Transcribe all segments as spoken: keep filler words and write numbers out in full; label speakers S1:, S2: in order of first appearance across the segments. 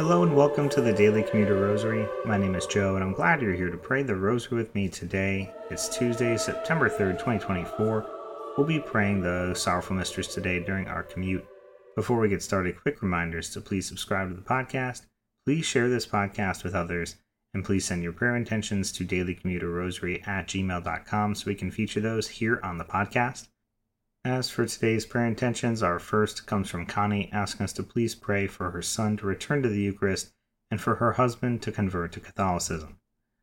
S1: Hello and welcome to the Daily Commuter Rosary. My name is Joe and I'm glad you're here to pray the Rosary with me today. It's Tuesday, September third, twenty twenty-four. We'll be praying the Sorrowful Mysteries today during our commute. Before we get started, quick reminders to please subscribe to the podcast, please share this podcast with others, and please send your prayer intentions to dailycommuterrosary at gmail dot com so we can feature those here on the podcast. As for today's prayer intentions, our first comes from Connie, asking us to please pray for her son to return to the Eucharist and for her husband to convert to Catholicism.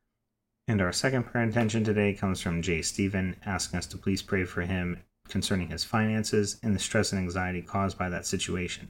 S1: And our second prayer intention today comes from Jay Stephen, asking us to please pray for him concerning his finances and the stress and anxiety caused by that situation.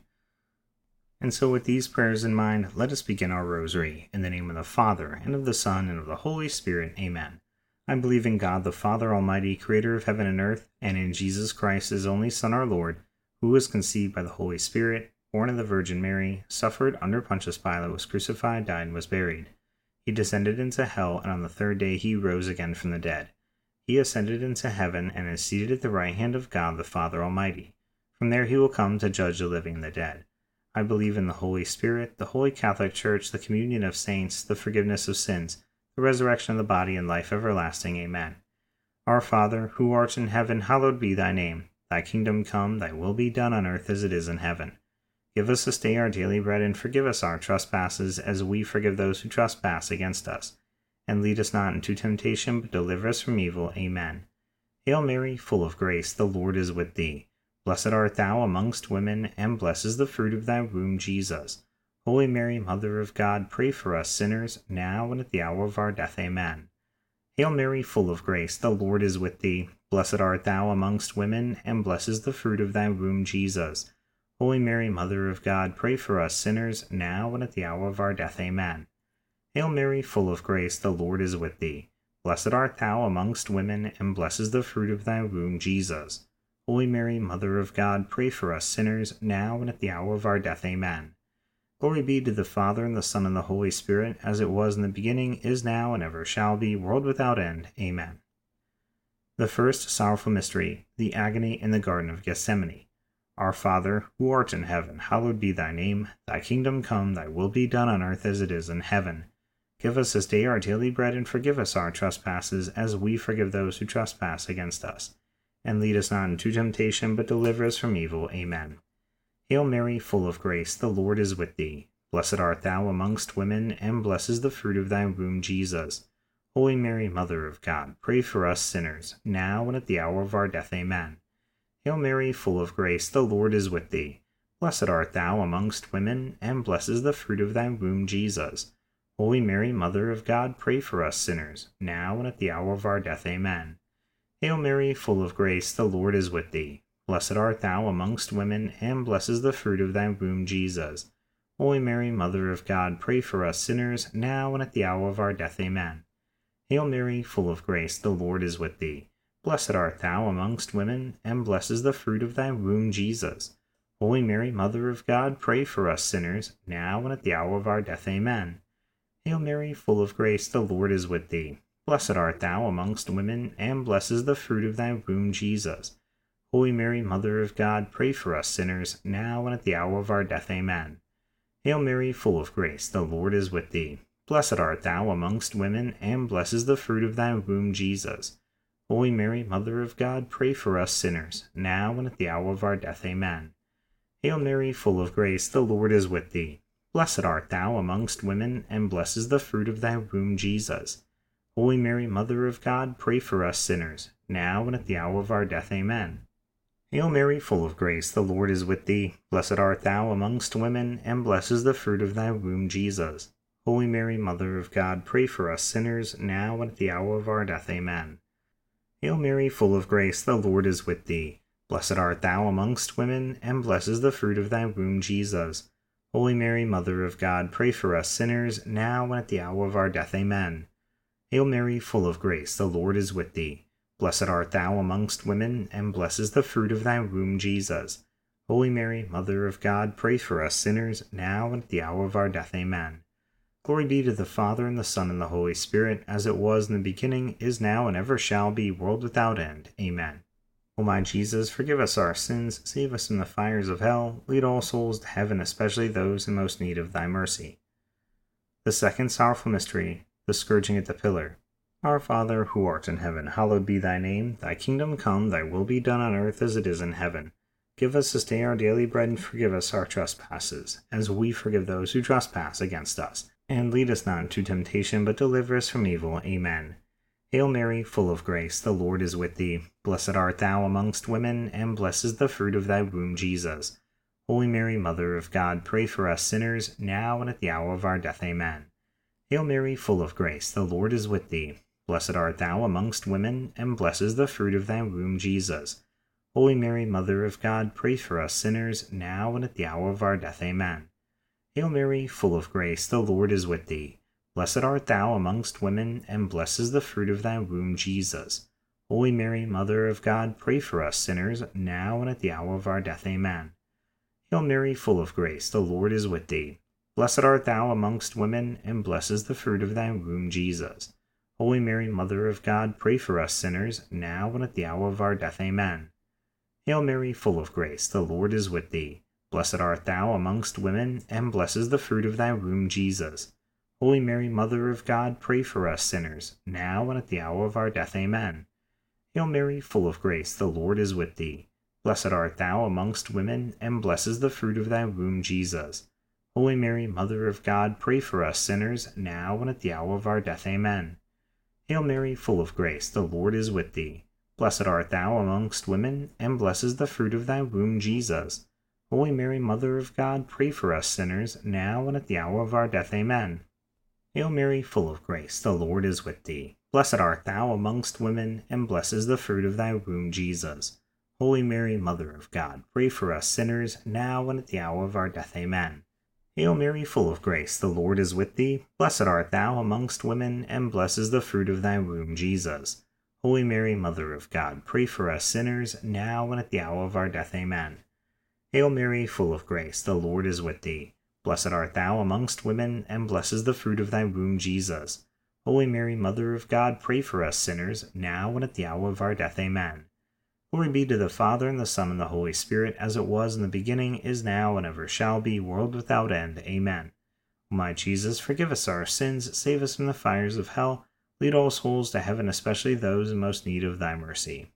S1: And so with these prayers in mind, let us begin our rosary. In the name of the Father, and of the Son, and of the Holy Spirit. Amen. I believe in God the Father Almighty, creator of heaven and earth, and in Jesus Christ, his only Son, our Lord, who was conceived by the Holy Spirit, born of the Virgin Mary, suffered under Pontius Pilate, was crucified, died, and was buried. He descended into hell, and on the third day he rose again from the dead. He ascended into heaven, and is seated at the right hand of God the Father Almighty. From there he will come to judge the living and the dead. I believe in the Holy Spirit, the Holy Catholic Church, the communion of saints, the forgiveness of sins, the resurrection of the body, and life everlasting. Amen. Our Father, who art in heaven, hallowed be thy name. Thy kingdom come, thy will be done on earth as it is in heaven. Give us this day our daily bread, and forgive us our trespasses, as we forgive those who trespass against us. And lead us not into temptation, but deliver us from evil. Amen. Hail Mary, full of grace, the Lord is with thee. Blessed art thou amongst women, and blessed is the fruit of thy womb, Jesus. Holy Mary, Mother of God, pray for us sinners, now and at the hour of our death. Amen. Hail Mary, full of grace, the Lord is with thee. Blessed art thou amongst women, and blessed is the fruit of thy womb, Jesus. Holy Mary, Mother of God, pray for us sinners, now and at the hour of our death. Amen. Hail Mary, full of grace, the Lord is with thee. Blessed art thou amongst women, and blessed is the fruit of thy womb, Jesus. Holy Mary, Mother of God, pray for us sinners, now and at the hour of our death. Amen. Glory be to the Father, and the Son, and the Holy Spirit, as it was in the beginning, is now, and ever shall be, world without end. Amen. The first sorrowful mystery, the agony in the Garden of Gethsemane. Our Father, who art in heaven, hallowed be thy name. Thy kingdom come, thy will be done on earth as it is in heaven. Give us this day our daily bread, and forgive us our trespasses, as we forgive those who trespass against us. And lead us not into temptation, but deliver us from evil. Amen. Hail Mary, full of grace, the Lord is with thee. Blessed art thou amongst women, and blessed is the fruit of thy womb, Jesus. Holy Mary, Mother of God, pray for us sinners, now and at the hour of our death. Amen. Hail Mary, full of grace, the Lord is with thee. Blessed art thou amongst women, and blessed is the fruit of thy womb, Jesus. Holy Mary, Mother of God, pray for us sinners, now and at the hour of our death. Amen. Hail Mary, full of grace, the Lord is with thee. Blessed art thou amongst women, and blessed is the fruit of thy womb, Jesus. Holy Mary, Mother of God, pray for us sinners, now and at the hour of our death. Amen. Hail Mary, full of grace, the Lord is with thee. Blessed art thou amongst women, and blessed is the fruit of thy womb, Jesus. Holy Mary, Mother of God, pray for us sinners, now and at the hour of our death. Amen. Hail Mary, full of grace, the Lord is with thee. Blessed art thou amongst women, and blessed is the fruit of thy womb, Jesus. Holy Mary, Mother of God, pray for us sinners, now and at the hour of our death. Amen. Hail Mary, full of grace, the Lord is with thee. Blessed art thou amongst women, and blessed is the fruit of thy womb, Jesus. Holy Mary, Mother of God, pray for us sinners, now and at the hour of our death. Amen. Hail Mary, full of grace, the Lord is with thee. Blessed art thou amongst women, and blessed is the fruit of thy womb, Jesus. Holy Mary, Mother of God, pray for us sinners, now and at the hour of our death. Amen. Hail Mary, full of grace, the Lord is with thee. Blessed art thou amongst women, and blessed is the fruit of thy womb, Jesus. Holy Mary, Mother of God, pray for us sinners, now and at the hour of our death. Amen. Hail Mary, full of grace, the Lord is with thee. Blessed art thou amongst women, and blessed is the fruit of thy womb, Jesus. Holy Mary, Mother of God, pray for us sinners, now and at the hour of our death. Amen. Hail Mary, full of grace, the Lord is with thee. Blessed art thou amongst women, and blessed is the fruit of thy womb, Jesus. Holy Mary, Mother of God, pray for us sinners, now and at the hour of our death. Amen. Glory be to the Father, and the Son, and the Holy Spirit, as it was in the beginning, is now, and ever shall be, world without end. Amen. O my Jesus, forgive us our sins, save us from the fires of hell, lead all souls to heaven, especially those in most need of thy mercy. The second sorrowful mystery, the scourging at the pillar. Our Father, who art in heaven, hallowed be thy name. Thy kingdom come, thy will be done on earth as it is in heaven. Give us this day our daily bread, and forgive us our trespasses, as we forgive those who trespass against us. And lead us not into temptation, but deliver us from evil. Amen. Hail Mary, full of grace, the Lord is with thee. Blessed art thou amongst women, and blessed is the fruit of thy womb, Jesus. Holy Mary, Mother of God, pray for us sinners, now and at the hour of our death. Amen. Hail Mary, full of grace, the Lord is with thee. Blessed art thou amongst women, and blessed is the fruit of thy womb, Jesus. Holy Mary, Mother of God, pray for us sinners, now and at the hour of our death. Amen. Hail Mary, full of grace, the Lord is with thee. Blessed art thou amongst women, and blessed is the fruit of thy womb, Jesus. Holy Mary, Mother of God, pray for us sinners, now and at the hour of our death. Amen. Hail Mary, full of grace, the Lord is with thee. Blessed art thou amongst women, and blessed is the fruit of thy womb, Jesus. Holy Mary, Mother of God, pray for us sinners, now and at the hour of our death. Amen. Hail Mary, full of grace, the Lord is with thee. Blessed art thou amongst women, and blessed is the fruit of thy womb, Jesus. Holy Mary, Mother of God, pray for us sinners, now and at the hour of our death. Amen. Hail Mary, full of grace, the Lord is with thee. Blessed art thou amongst women, and blessed is the fruit of thy womb, Jesus. Holy Mary, Mother of God, pray for us sinners, now and at the hour of our death. Amen. Hail Mary, full of grace, the Lord is with thee. Blessed art thou amongst women, and blessed is the fruit of thy womb, Jesus. Holy Mary, Mother of God, pray for us sinners, now and at the hour of our death. Amen. Hail Mary, full of grace, the Lord is with thee. Blessed art thou amongst women, and blessed is the fruit of thy womb, Jesus. Holy Mary, Mother of God, pray for us sinners, now and at the hour of our death. Amen. Hail Mary, full of grace, the Lord is with thee. Blessed art thou amongst women, and blessed is the fruit of thy womb, Jesus. Holy Mary, Mother of God, pray for us sinners, now and at the hour of our death. Amen. Hail Mary, full of grace, the Lord is with thee. Blessed art thou amongst women, and blessed is the fruit of thy womb, Jesus. Holy Mary, Mother of God, pray for us sinners, now and at the hour of our death. Amen. Glory be to the Father, and the Son, and the Holy Spirit, as it was in the beginning, is now, and ever shall be, world without end. Amen. O my Jesus, forgive us our sins, save us from the fires of hell, lead all souls to heaven, especially those in most need of thy mercy.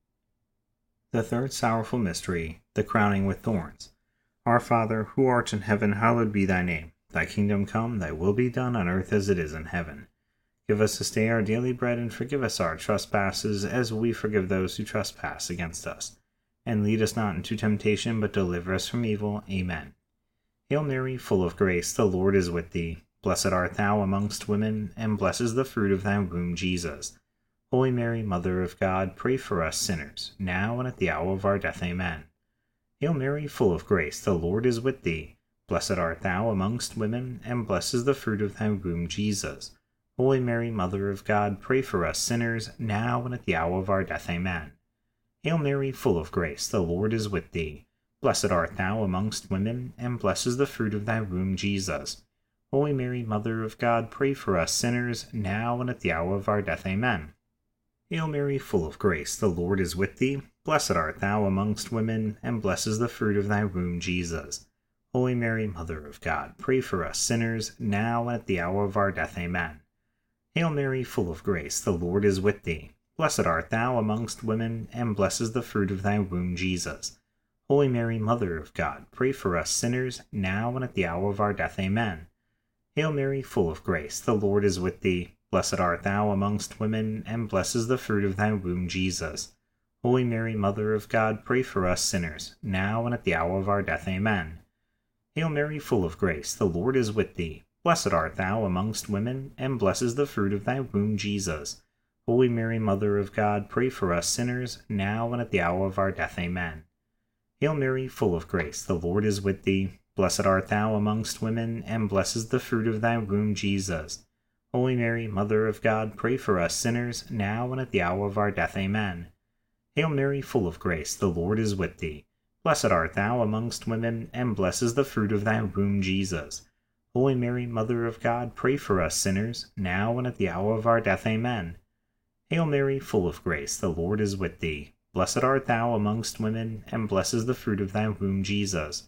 S1: The third sorrowful mystery, the crowning with thorns. Our Father, who art in heaven, hallowed be thy name. Thy kingdom come, thy will be done on earth as it is in heaven. Give us this day our daily bread, and forgive us our trespasses, as we forgive those who trespass against us. And lead us not into temptation, but deliver us from evil. Amen. Hail Mary, full of grace, the Lord is with thee. Blessed art thou amongst women, and blessed is the fruit of thy womb, Jesus. Holy Mary, Mother of God, pray for us sinners, now and at the hour of our death. Amen. Hail Mary, full of grace, the Lord is with thee. Blessed art thou amongst women, and blessed is the fruit of thy womb, Jesus. Holy Mary, Mother of God, pray for us sinners, now and at the hour of our death. Amen. Hail Mary, full of grace, the Lord is with thee. Blessed art thou amongst women, and blessed is the fruit of thy womb, Jesus. Holy Mary, Mother of God, pray for us sinners, now and at the hour of our death. Amen. Hail Mary, full of grace, the Lord is with thee. Blessed art thou amongst women, and blessed is the fruit of thy womb, Jesus. Holy Mary, Mother of God, pray for us sinners, now and at the hour of our death. Amen. Hail Mary, full of grace, the Lord is with thee. Blessed art thou amongst women, and blessed is the fruit of thy womb, Jesus. Holy Mary, Mother of God, pray for us sinners, now and at the hour of our death. Amen. Hail Mary, full of grace, the Lord is with thee. Blessed art thou amongst women, and blessed is the fruit of thy womb, Jesus. Holy Mary, Mother of God, pray for us sinners, now and at the hour of our death. Amen. Hail Mary, full of grace, the Lord is with thee. Blessed art thou amongst women, and blessed is the fruit of thy womb, Jesus. Holy Mary, Mother of God, pray for us sinners, now and at the hour of our death. Amen. Hail Mary, full of grace, the Lord is with thee. Blessed art thou amongst women, and blessed is the fruit of thy womb, Jesus. Holy Mary, Mother of God, pray for us sinners, now and at the hour of our death. Amen. Hail Mary, full of grace, the Lord is with thee. Blessed art thou amongst women, and blessed is the fruit of thy womb, Jesus. Holy Mary, Mother of God, pray for us sinners, now and at the hour of our death. Amen. Hail Mary, full of grace, the Lord is with thee. Blessed art thou amongst women, and blessed is the fruit of thy womb, Jesus.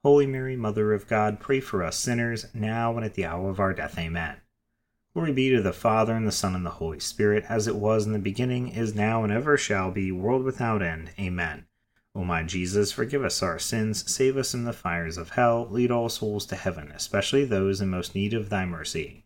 S1: Holy Mary, Mother of God, pray for us sinners, now and at the hour of our death. Amen. Glory be to the Father, and the Son, and the Holy Spirit, as it was in the beginning, is now, and ever shall be, world without end. Amen. O my Jesus, forgive us our sins, save us from the fires of hell, lead all souls to heaven, especially those in most need of thy mercy.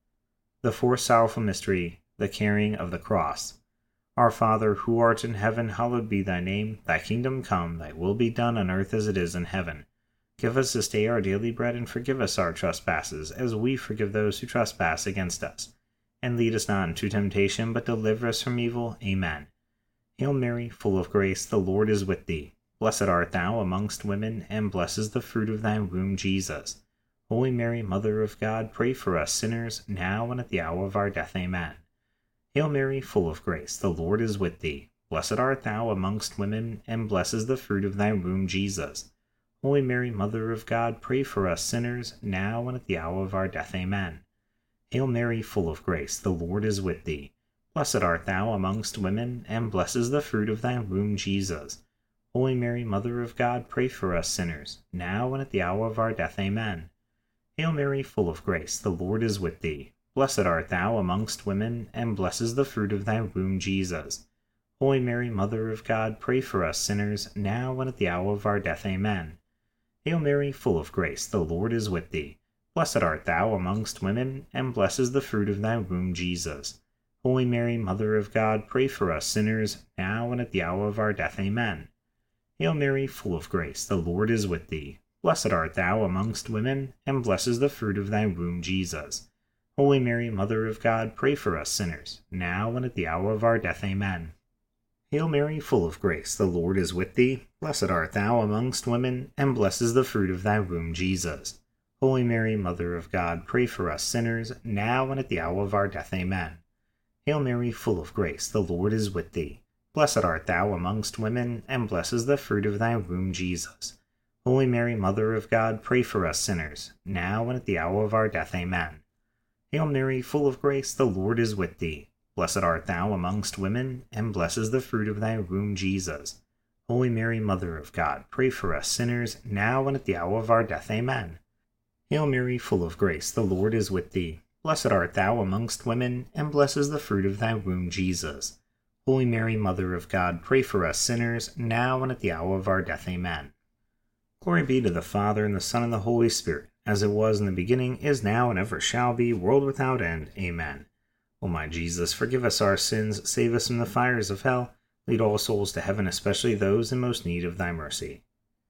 S1: The fourth sorrowful mystery, the carrying of the cross. Our Father, who art in heaven, hallowed be thy name. Thy kingdom come, thy will be done on earth as it is in heaven. Give us this day our daily bread, and forgive us our trespasses, as we forgive those who trespass against us. And lead us not into temptation, but deliver us from evil. Amen. Hail Mary, full of grace, the Lord is with thee. Blessed art thou amongst women, and blessed is the fruit of thy womb, Jesus. Holy Mary, Mother of God, pray for us sinners, now and at the hour of our death. Amen. Hail Mary, full of grace, the Lord is with thee. Blessed art thou amongst women, and blessed is the fruit of thy womb, Jesus. Holy Mary, Mother of God, pray for us sinners, now and at the hour of our death. Amen. Hail Mary, full of grace, the Lord is with thee. Blessed art thou amongst women, and blessed is the fruit of thy womb, Jesus. Holy Mary, Mother of God, pray for us sinners, now and at the hour of our death. Amen. Hail Mary, full of grace, the Lord is with thee. Blessed art thou amongst women, and blessed is the fruit of thy womb, Jesus. Holy Mary, Mother of God, pray for us sinners, now and at the hour of our death. Amen. Hail Mary, full of grace, the Lord is with thee. Blessed art thou amongst women, and blessed is the fruit of thy womb, Jesus. Holy Mary, Mother of God, pray for us sinners, now and at the hour of our death. Amen. Hail Mary, full of grace, the Lord is with thee. Blessed art thou amongst women, and blessed is the fruit of thy womb, Jesus. Holy Mary, Mother of God, pray for us sinners, now and at the hour of our death. Amen. Hail Mary, full of grace, the Lord is with thee. Blessed art thou amongst women, and blessed is the fruit of thy womb, Jesus. Holy Mary, Mother of God, pray for us sinners, now and at the hour of our death. Amen. Hail Mary, full of grace, the Lord is with thee. Blessed art thou amongst women, and blessed is the fruit of thy womb, Jesus. Holy Mary, Mother of God, pray for us sinners, now and at the hour of our death. Amen. Hail Mary, full of grace, the Lord is with thee. Blessed art thou amongst women, and blessed is the fruit of thy womb, Jesus. Holy Mary, Mother of God, pray for us sinners, now and at the hour of our death. Amen. Hail Mary, full of grace, the Lord is with thee. Blessed art thou amongst women, and blessed is the fruit of thy womb, Jesus. Holy Mary, Mother of God, pray for us sinners, now and at the hour of our death. Amen. Glory be to the Father, and the Son, and the Holy Spirit, as it was in the beginning, is now, and ever shall be, world without end. Amen. O my Jesus, forgive us our sins, save us from the fires of hell, lead all souls to heaven, especially those in most need of thy mercy.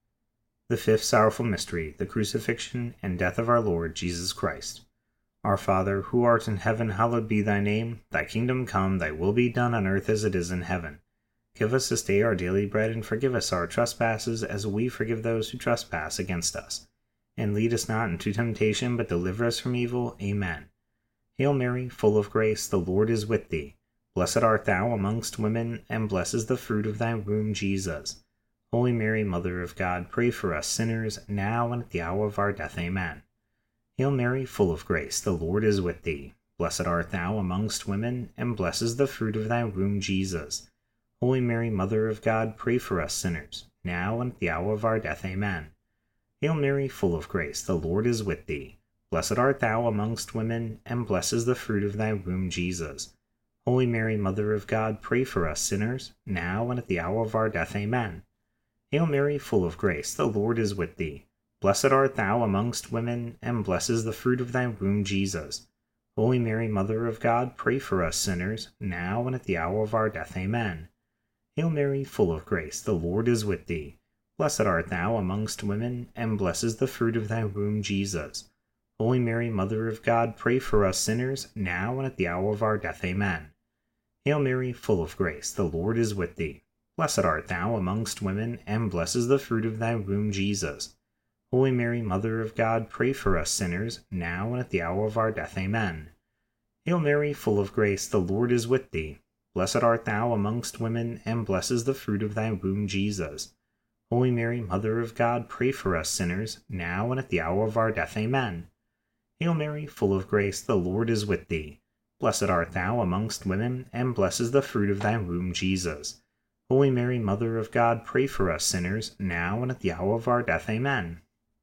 S1: The fifth sorrowful mystery, the crucifixion and death of our Lord Jesus Christ. Our Father, who art in heaven, hallowed be thy name. Thy kingdom come, thy will be done on earth as it is in heaven. Give us this day our daily bread, and forgive us our trespasses, as we forgive those who trespass against us. And lead us not into temptation, but deliver us from evil. Amen. Hail Mary, full of grace, the Lord is with thee. Blessed art thou amongst women, and blessed is the fruit of thy womb, Jesus. Holy Mary, Mother of God, pray for us sinners, now and at the hour of our death. Amen. Hail Mary, full of grace, the Lord is with thee. Blessed art thou amongst women, and blessed is the fruit of thy womb, Jesus. Holy Mary, Mother of God, pray for us sinners, now and at the hour of our death. Amen. Hail Mary, full of grace, the Lord is with thee. Blessed art thou amongst women, and blessed is the fruit of thy womb, Jesus. Holy Mary, Mother of God, pray for us sinners, now and at the hour of our death. Amen. Hail Mary, full of grace, the Lord is with thee. Blessed art thou amongst women, and blessed is the fruit of thy womb, Jesus. Holy Mary, Mother of God, pray for us sinners, now and at the hour of our death. Amen. Hail Mary, full of grace, the Lord is with thee. Blessed art thou amongst women, and blessed is the fruit of thy womb, Jesus. Holy Mary, Mother of God, pray for us sinners, now and at the hour of our death. Amen. Hail Mary, full of grace, the Lord is with thee. Blessed art thou amongst women, and blessed is the fruit of thy womb, Jesus. Holy Mary, Mother of God, pray for us sinners, now and at the hour of our death. Amen. Hail Mary, full of grace, the Lord is with thee. Blessed art thou amongst women, and blessed is the fruit of thy womb, Jesus. Holy Mary, Mother of God, pray for us sinners, now and at the hour of our death. Amen. Hail Mary, full of grace, the Lord is with thee. Blessed art thou amongst women, and blessed is the fruit of thy womb, Jesus. Holy Mary, Mother of God, pray for us sinners, now and at the hour of our death. Amen.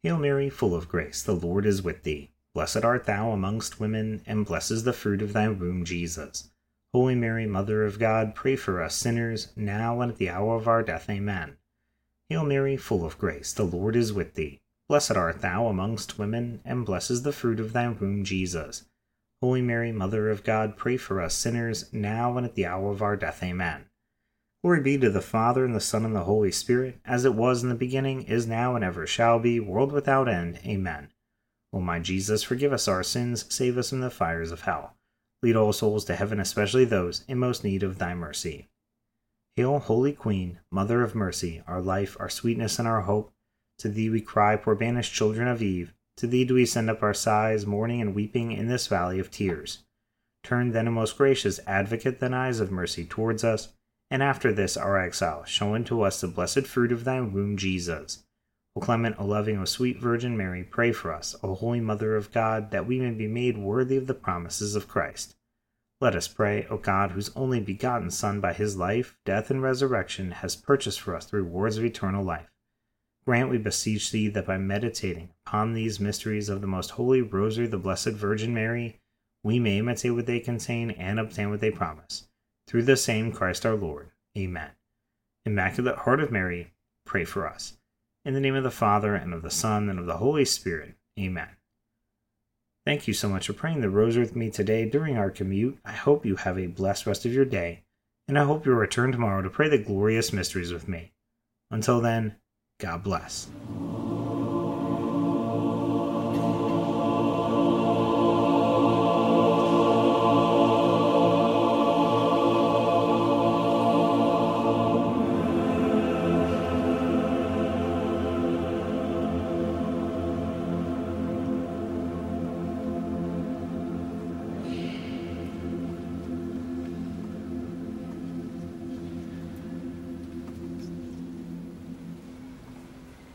S1: Hail Mary, full of grace, the Lord is with thee. Blessed art thou amongst women, and blessed is the fruit of thy womb, Jesus. Holy Mary, Mother of God, pray for us sinners, now and at the hour of our death. Amen. Hail Mary, full of grace, the Lord is with thee. Blessed art thou amongst women, and blessed is the fruit of thy womb, Jesus. Holy Mary, Mother of God, pray for us sinners, now and at the hour of our death. Amen. Glory be to the Father, and the Son, and the Holy Spirit, as it was in the beginning, is now, and ever shall be, world without end. Amen. O my Jesus, forgive us our sins, save us from the fires of hell. Lead all souls to heaven, especially those in most need of thy mercy. Hail, Holy Queen, Mother of Mercy, our life, our sweetness, and our hope. To thee we cry, poor banished children of Eve. To thee do we send up our sighs, mourning and weeping in this valley of tears. Turn then, O most gracious Advocate, thine eyes of mercy towards us, and after this our exile, show unto us the blessed fruit of thy womb, Jesus. O clement, O loving, O sweet Virgin Mary, pray for us, O Holy Mother of God, that we may be made worthy of the promises of Christ. Let us pray, O God, whose only begotten Son by his life, death, and resurrection has purchased for us the rewards of eternal life. Grant, we beseech thee, that by meditating upon these mysteries of the most holy Rosary of the Blessed Virgin Mary, we may imitate what they contain and obtain what they promise. Through the same Christ our Lord. Amen. Immaculate Heart of Mary, pray for us. In the name of the Father, and of the Son, and of the Holy Spirit. Amen. Thank you so much for praying the Rosary with me today during our commute. I hope you have a blessed rest of your day, and I hope you'll return tomorrow to pray the glorious mysteries with me. Until then, God bless.